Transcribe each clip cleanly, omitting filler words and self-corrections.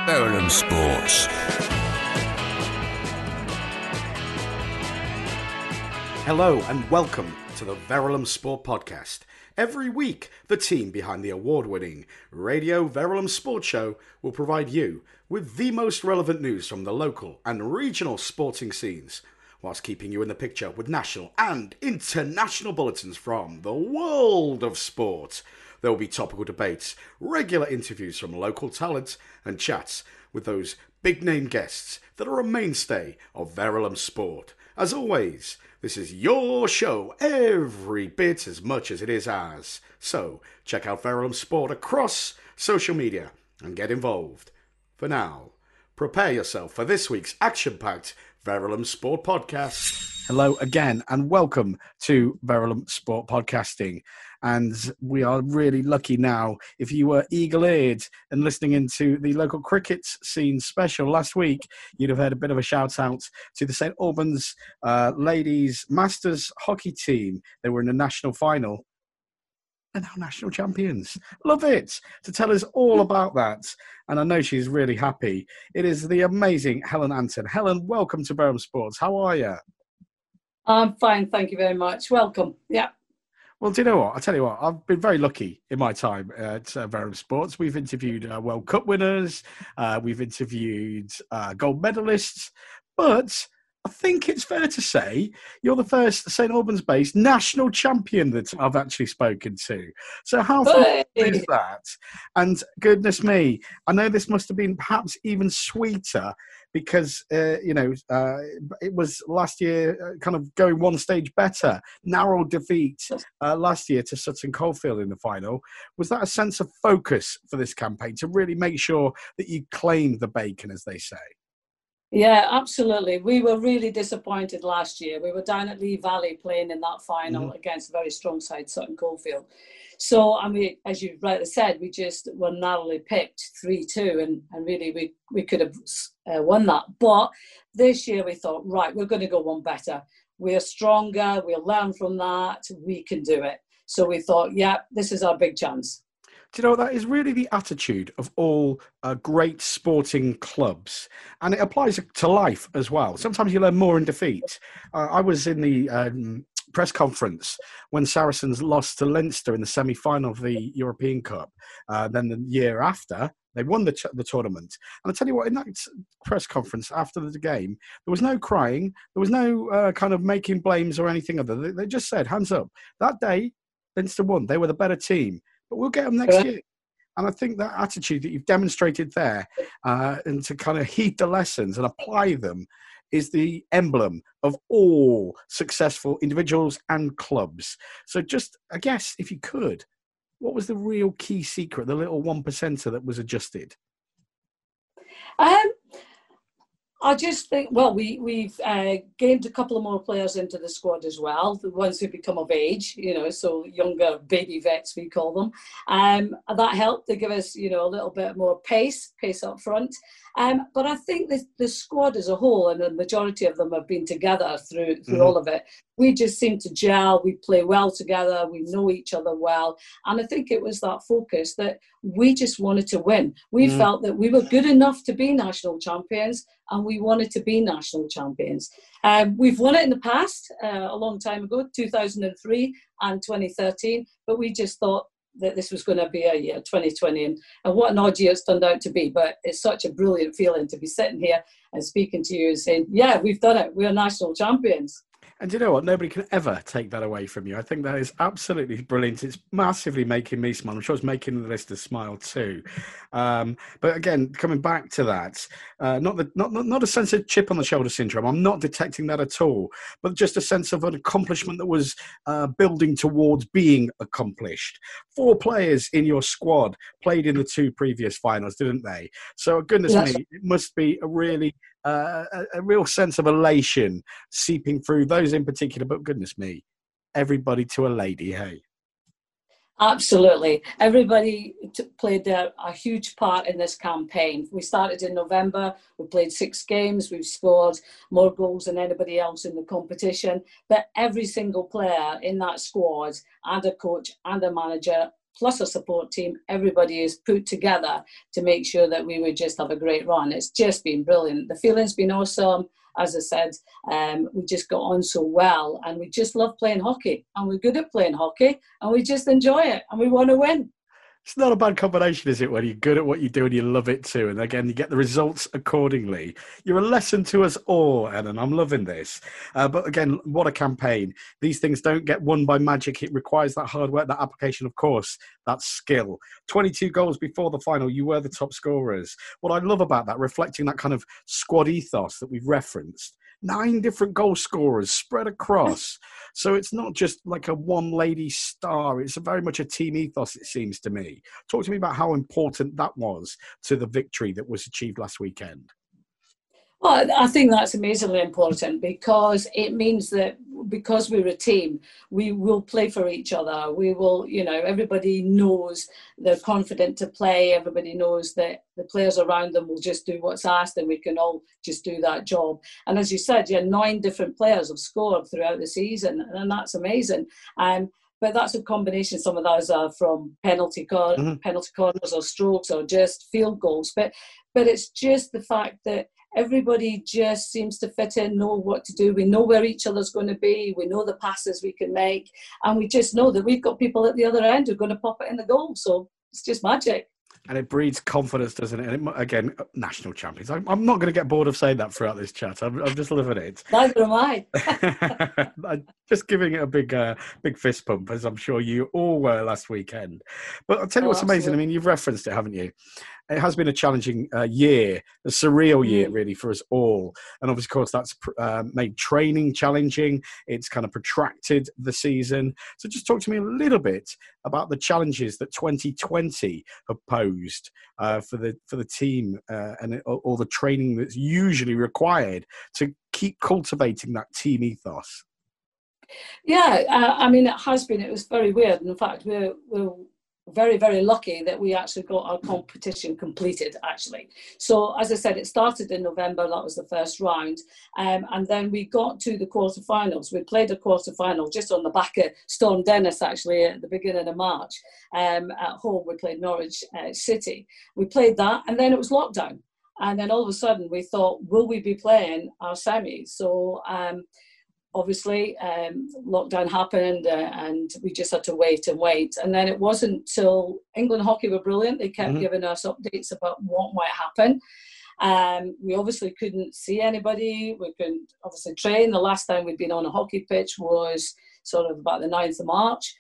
Verulam Sports. Hello and welcome to the Verulam Sport Podcast. Every week, the team behind the award-winning Radio Verulam Sports Show will provide you with the most relevant news from the local and regional sporting scenes, whilst keeping you in the picture with national and international bulletins from the world of sport. There will be topical debates, regular interviews from local talent, and chats with those big-name guests that are a mainstay of Verulam Sport. As always, this is your show every bit as much as it is ours. So, check out Verulam Sport across social media and get involved. For now, prepare yourself for this week's action-packed Verulam Sport Podcast. Hello again and welcome to Verulam Sport Podcasting. And we are really lucky now. If you were eagle-eared and listening into the local cricket scene special last week, you'd have heard a bit of a shout-out to the St Albans ladies Masters hockey team. They were in the national final. They're now national champions. Love it. To tell us all about that, and I know she's really happy, it is the amazing Helen Anton. Helen, welcome to Verulam Sports. How are you? I'm fine, thank you very much. Welcome. Yeah. Well, do you know what? I'll tell you what, I've been very lucky in my time at Verulam Sports. We've interviewed World Cup winners, we've interviewed gold medalists, but I think it's fair to say you're the first St Albans-based national champion that I've actually spoken to. So how fun is that? And goodness me, I know this must have been perhaps even sweeter because, it was last year kind of going one stage better. Narrow defeat last year to Sutton Coldfield in the final. Was that a sense of focus for this campaign to really make sure that you claimed the bacon, as they say? Yeah, absolutely. We were really disappointed last year. We were down at Lee Valley playing in that final against a very strong side, Sutton Coldfield. So, I mean, as you rightly said, we just were narrowly picked 3-2 and really we could have won that. But this year we thought, right, we're going to go one better. We're stronger. We'll learn from that. We can do it. So we thought, yeah, this is our big chance. Do you know, that is really the attitude of all great sporting clubs. And it applies to life as well. Sometimes you learn more in defeat. I was in the press conference when Saracens lost to Leinster in the semi-final of the European Cup. Then the year after, they won the tournament. And I tell you what, in that press conference after the game, there was no crying. There was no kind of making blames or anything other. They just said, hands up. That day, Leinster won. They were the better team. But we'll get them next year. And I think that attitude that you've demonstrated there and to kind of heed the lessons and apply them is the emblem of all successful individuals and clubs. So just, I guess, if you could, what was the real key secret, the little 1%er that was adjusted? I just think, well, we've gained a couple of more players into the squad as well, the ones who become of age, so younger baby vets, we call them. That helped to give us, a little bit more pace up front. But I think the squad as a whole, and the majority of them have been together through all of it, we just seem to gel, we play well together, we know each other well. And I think it was that focus that we just wanted to win. We felt that we were good enough to be national champions and we wanted to be national champions. We've won it in the past, a long time ago, 2003 and 2013, but we just thought that this was going to be a year, 2020, and what an odd year it's turned out to be. But it's such a brilliant feeling to be sitting here and speaking to you and saying, yeah, we've done it. We're national champions. And you know what? Nobody can ever take that away from you. I think that is absolutely brilliant. It's massively making me smile. I'm sure it's making the listeners smile too. But again, coming back to that, not a sense of chip on the shoulder syndrome. I'm not detecting that at all. But just a sense of an accomplishment that was building towards being accomplished. 4 players in your squad played in the 2 previous finals, didn't they? So goodness me, it must be a real sense of elation seeping through those in particular, but goodness me, everybody to a lady, hey? Absolutely. Everybody played a huge part in this campaign. We started in November. We played 6 games. We've scored more goals than anybody else in the competition. But every single player in that squad and a coach and a manager plus a support team, everybody is put together to make sure that we would just have a great run. It's just been brilliant. The feeling's been awesome. As I said, we just got on so well, and we just love playing hockey, and we're good at playing hockey, and we just enjoy it, and we want to win. It's not a bad combination, is it, when you're good at what you do and you love it too? And again, you get the results accordingly. You're a lesson to us all, Ellen. I'm loving this. But again, what a campaign. These things don't get won by magic. It requires that hard work, that application, of course, that skill. 22 goals before the final. You were the top scorers. What I love about that, reflecting that kind of squad ethos that we've referenced. 9 different goal scorers spread across. So it's not just like a one lady star. It's very much a team ethos, it seems to me. Talk to me about how important that was to the victory that was achieved last weekend. Well, I think that's amazingly important, because it means that because we're a team, we will play for each other. We will, everybody knows they're confident to play. Everybody knows that the players around them will just do what's asked, and we can all just do that job. And as you said, 9 different players have scored throughout the season, and that's amazing. But that's a combination. Some of those are from penalty corners or strokes or just field goals. But it's just the fact that everybody just seems to fit in, know what to do. We know where each other's going to be. We know the passes we can make. And we just know that we've got people at the other end who are going to pop it in the goal. So it's just magic. And it breeds confidence, doesn't it? And again, national champions. I'm not going to get bored of saying that throughout this chat. I'm just loving it. Neither am I. I'm just giving it a big fist pump, as I'm sure you all were last weekend. But I'll tell you what's amazing. I mean, you've referenced it, haven't you? It has been a challenging year, a surreal year, really, for us all. And obviously, of course, that's made training challenging. It's kind of protracted the season. So just talk to me a little bit about the challenges that 2020 have posed for the team and all the training that's usually required to keep cultivating that team ethos. Yeah, I mean, it has been. It was very weird. In fact, we're very, very lucky that we actually got our competition completed, actually. So, as I said, it started in November. That was the first round. And then we got to the quarterfinals. We played a quarterfinal just on the back of Storm Dennis, actually, at the beginning of March. At home, we played Norwich City. We played that, and then it was lockdown. And then all of a sudden, we thought, will we be playing our semis? So, obviously, lockdown happened and we just had to wait and wait. And then it wasn't till England Hockey were brilliant. They kept giving us updates about what might happen. We obviously couldn't see anybody. We couldn't obviously train. The last time we'd been on a hockey pitch was sort of about the 9th of March.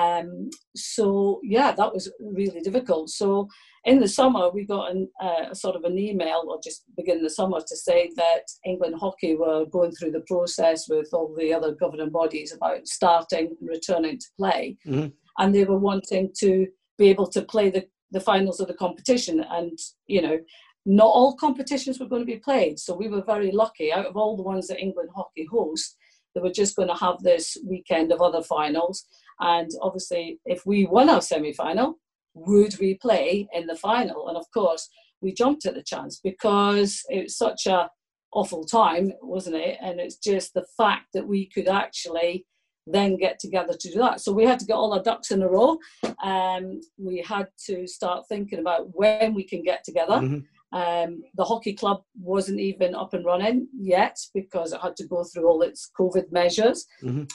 So, yeah, that was really difficult. So in the summer, we got a sort of an email, or just beginning the summer, to say that England Hockey were going through the process with all the other governing bodies about starting and returning to play. And they were wanting to be able to play the finals of the competition. And, not all competitions were going to be played. So we were very lucky. Out of all the ones that England Hockey host, they were just going to have this weekend of other finals. And obviously, if we won our semi-final, would we play in the final? And of course, we jumped at the chance because it was such a awful time, wasn't it? And it's just the fact that we could actually then get together to do that. So we had to get all our ducks in a row. We had to start thinking about when we can get together. The hockey club wasn't even up and running yet because it had to go through all its COVID measures.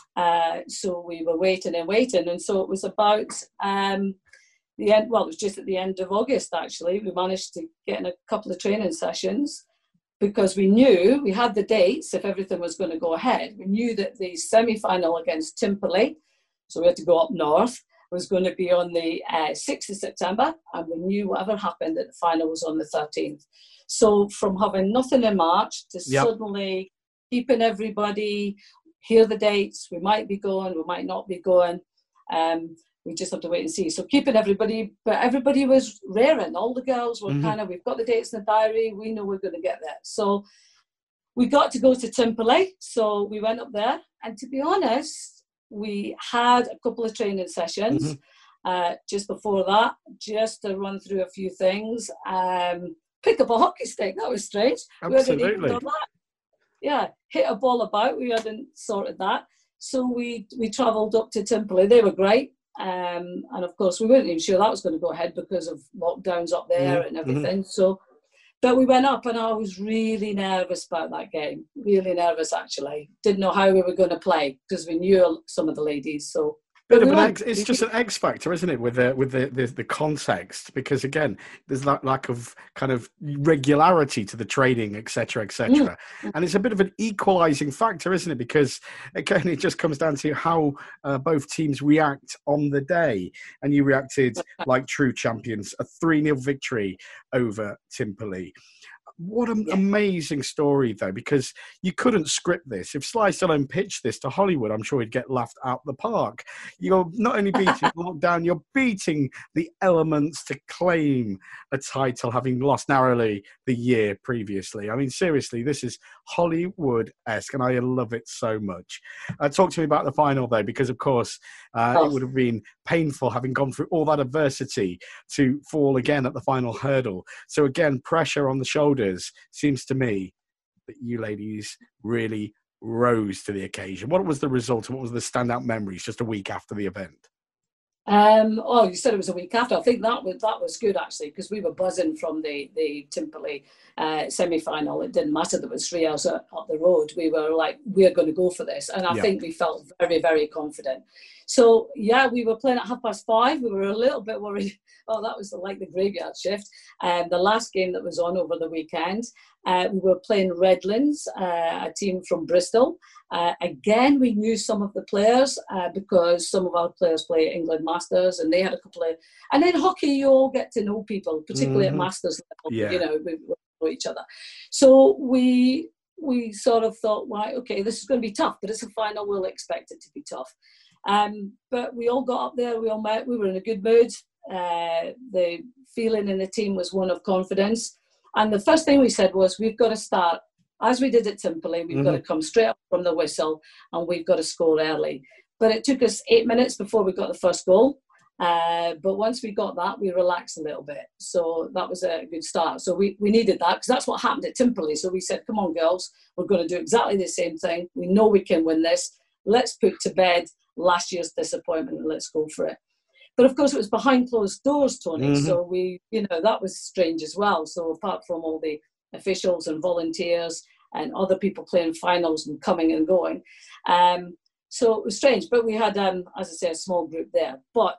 So we were waiting. And so it was about the end. Well, it was just at the end of August, actually. We managed to get in a couple of training sessions because we knew we had the dates if everything was going to go ahead. We knew that the semi-final against Timperley, so we had to go up north, was going to be on the 6th of September, and we knew whatever happened that the final was on the 13th. So from having nothing in March to suddenly keeping everybody, hear the dates, we might be going, we might not be going, we just have to wait and see. So keeping everybody, but everybody was raring. All the girls were we've got the dates in the diary, we know we're going to get there. So we got to go to Timperley, so we went up there, and to be honest, we had a couple of training sessions just before that, just to run through a few things. Pick up a hockey stick, that was strange. Absolutely. We hadn't even done that. Yeah, hit a ball about, we hadn't sorted that. So we travelled up to Timperley. They were great. And of course, we weren't even sure that was going to go ahead because of lockdowns up there and everything. So, but we went up, and I was really nervous about that game. Really nervous, actually. Didn't know how we were going to play because we knew some of the ladies. So. It's just an X factor, isn't it, with the context? Because again, there's that lack of kind of regularity to the training, etc., etc. And it's a bit of an equalising factor, isn't it? Because again, it just comes down to how both teams react on the day. And you reacted like true champions, a 3-0 victory over Timperley. What an amazing story, though, because you couldn't script this. If Sly Stallone pitched this to Hollywood, I'm sure he'd get laughed out the park. You're not only beating lockdown, you're beating the elements to claim a title, having lost narrowly the year previously. I mean, seriously, this is Hollywood-esque, and I love it so much. Talk to me about the final, though, because, of course, it would have been painful having gone through all that adversity to fall again at the final hurdle. So, again, pressure on the shoulders. Seems to me that you ladies really rose to the occasion. What was the result and what was the standout memories just a week after the event? You said it was a week after. I think that was good, actually, because we were buzzing from the Timperley semi-final. It didn't matter that it was 3 hours up the road. We were like, we're going to go for this. And I think we felt very, very confident. So, we were playing at 5:30. We were a little bit worried. Oh, that was like the graveyard shift. The last game that was on over the weekend, we were playing Redlands, a team from Bristol. Again, we knew some of the players because some of our players play England Masters, and they had a couple of... And in hockey, you all get to know people, particularly at Masters level. You know, we know each other. So we sort of thought, right, okay, this is going to be tough, but it's a final. We'll expect it to be tough. But we all got up there. We all met. We were in a good mood. The feeling in the team was one of confidence. And the first thing we said was, we've got to start, as we did at Timperley, we've got to come straight up from the whistle and we've got to score early. But it took us 8 minutes before we got the first goal. But once we got that, we relaxed a little bit. So that was a good start. So we needed that because that's what happened at Timperley. So we said, come on, girls, we're going to do exactly the same thing. We know we can win this. Let's put to bed last year's disappointment and let's go for it. But of course, it was behind closed doors, Tony. So that was strange as well. So apart from all the officials and volunteers and other people playing finals and coming and going, so it was strange. But we had, as I say, a small group there. But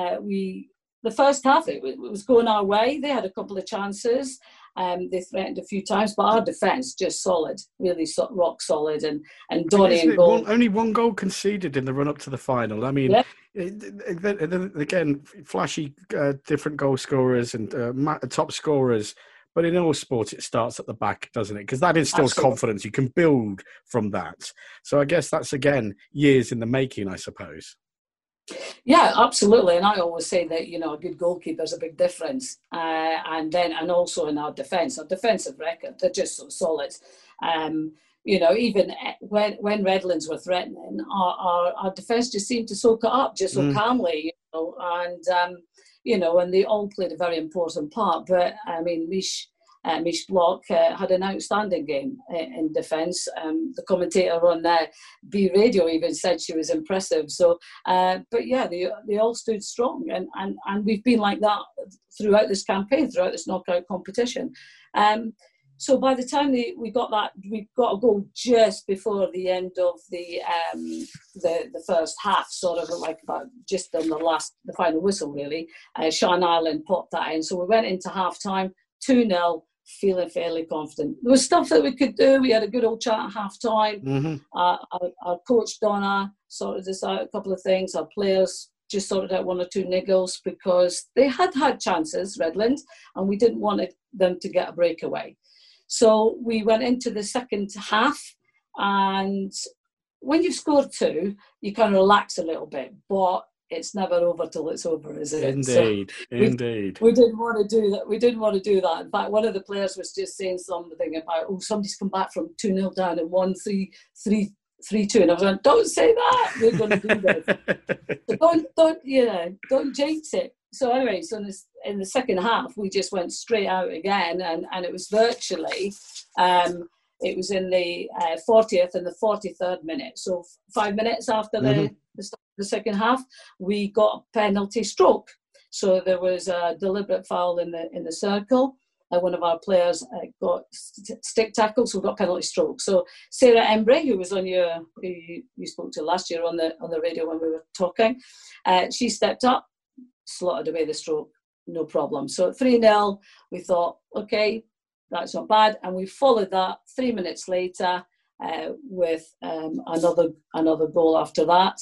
the first half, it was going our way. They had a couple of chances. They threatened a few times, but our defence just solid, really rock solid. And Donny and goal. Only one goal conceded in the run up to the final. I mean, again, flashy different goal scorers and top scorers. But in all sports, it starts at the back, doesn't it? Because that instills confidence. You can build from that. So I guess that's, again, years in the making, I suppose. Yeah, absolutely. And I always say that, a good goalkeeper is a big difference. And also in our defensive record, they're just so solid. Even when Redlands were threatening, our defence just seemed to soak it up just so calmly, and they all played a very important part. But I mean, Mish Block had an outstanding game in defence. The commentator on B Radio even said she was impressive. So, they all stood strong, and we've been like that throughout this campaign, throughout this knockout competition. So by the time we got a goal just before the end of the first half, sort of like about just on the final whistle, really. Sean Ireland popped that in. So we went into half time, 2-0, feeling fairly confident. There was stuff that we could do. We had a good old chat at half time. Our coach, Donna, sorted us out a couple of things. Our players just sorted out 1 or 2 niggles because they had chances, Redland, and we didn't want them to get a breakaway. So we went into the second half, and when you've scored 2, you kind of relax a little bit, but it's never over till it's over, is it? Indeed. We didn't want to do that. We didn't want to do that. In fact, one of the players was just saying something about, somebody's come back from 2-0 down and won 3-2. And I was like, don't say that. We're going to do this. So don't jinx it. So anyway, in the second half, we just went straight out again, and it was virtually it was in the 40th and the 43rd minute. So 5 minutes after the start of the second half, we got a penalty stroke. So there was a deliberate foul in the circle. One of our players got stick tackle, so got penalty stroke. So Sarah Embry, who was on who you spoke to last year on the radio when we were talking, she stepped up, slotted away the stroke, no problem. So at 3-0, we thought, okay, that's not bad, and we followed that 3 minutes later with another goal after that.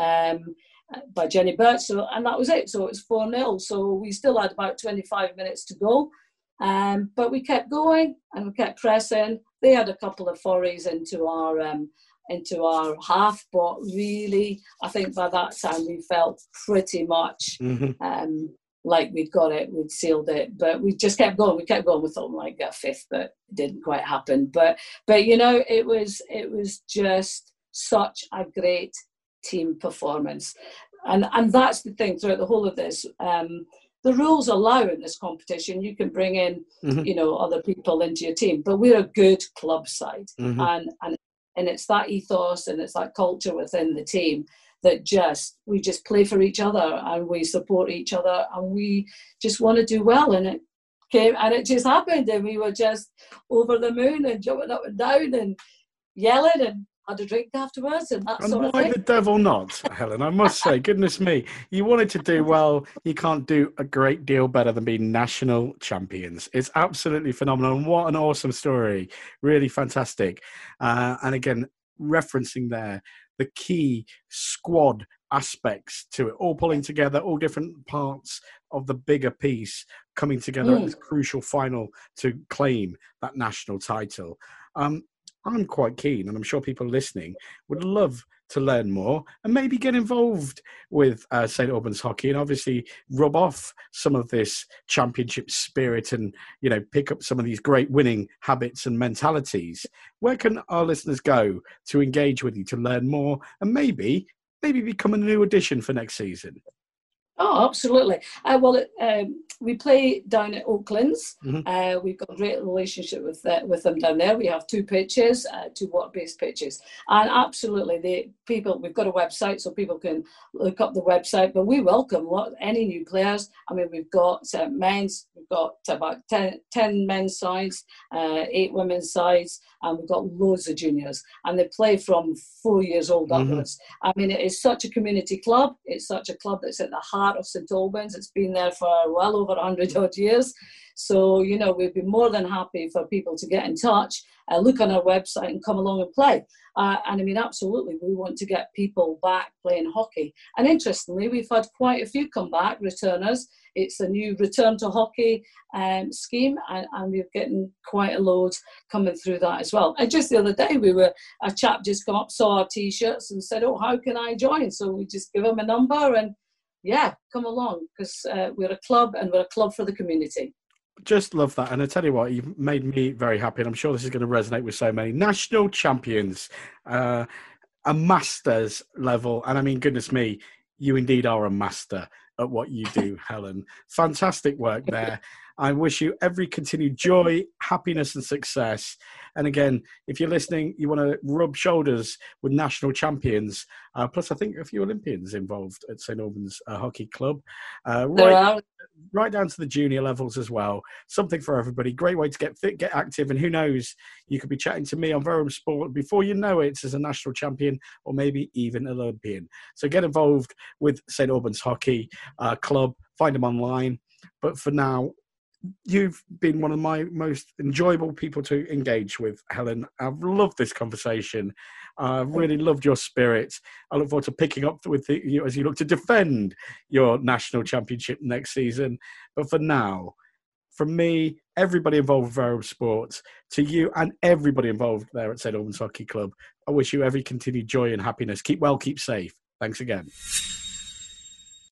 By Jenny Birch, and that was it. So it was 4-0. So we still had about 25 minutes to go. But we kept going and we kept pressing. They had a couple of forays into our half, but really, I think by that time we felt pretty much like we'd got it, we'd sealed it. But we just kept going. We kept going. We thought we might get a fifth, but it didn't quite happen. But you know, it was just such a great team performance, and that's the thing throughout the whole of this. The rules allow in this competition, you can bring in, you know, other people into your team, but we're a good club side, and it's that ethos and it's that culture within the team that we just play for each other and we support each other and we just want to do well. And it came and it just happened, and we were just over the moon and jumping up and down and yelling and had a drink afterwards and that sort of thing. Why the devil not, Helen? I must say, goodness me, you wanted to do well. You can't do a great deal better than being national champions. It's absolutely phenomenal. And what an awesome story. Really fantastic. And again, referencing there the key squad aspects to it, all pulling together, all different parts of the bigger piece coming together at this crucial final to claim that national title. I'm quite keen, and I'm sure people listening would love to learn more and maybe get involved with St Albans Hockey and obviously rub off some of this championship spirit and, you know, pick up some of these great winning habits and mentalities. Where can our listeners go to engage with you, to learn more and maybe become a new addition for next season? Oh, absolutely. We play down at Oaklands. We've got a great relationship with them down there. We have 2 pitches, 2 water-based pitches. And absolutely, we've got a website so people can look up the website, but we welcome any new players. I mean, we've got we've got about 10 men's sides, 8 women's sides, and we've got loads of juniors. And they play from 4 years old upwards. I mean, it is such a community club. It's such a club that's at the heart of St Albans. It's been there for well over 100 odd years. So, you know, we'd be more than happy for people to get in touch, look on our website and come along and play. And I mean, absolutely, we want to get people back playing hockey. And interestingly, we've had quite a few come back, returners. It's a new return to hockey scheme, and we're getting quite a load coming through that as well. And just the other day, a chap just come up, saw our T-shirts and said, oh, how can I join? So we just give him a number and, yeah, come along, because we're a club and we're a club for the community. Just love that. And I tell you what, you've made me very happy. And I'm sure this is going to resonate with so many. National champions, a master's level. And I mean, goodness me, you indeed are a master at what you do, Helen. Fantastic work there. I wish you every continued joy, happiness and success. And again, if you're listening, you want to rub shoulders with national champions. Plus, I think a few Olympians involved at St Albans Hockey Club. Right down to the junior levels as well. Something for everybody. Great way to get fit, get active. And who knows, you could be chatting to me on Verulam Sport before you know it as a national champion or maybe even Olympian. So get involved with St Albans Hockey Club. Find them online. But for now, you've been one of my most enjoyable people to engage with, Helen. I've loved this conversation. I've really loved your spirit. I look forward to picking up with you as you look to defend your national championship next season. But for now, from me, everybody involved with Verulam Sports, to you and everybody involved there at St Albans Hockey Club, I wish you every continued joy and happiness. Keep well, keep safe. Thanks again.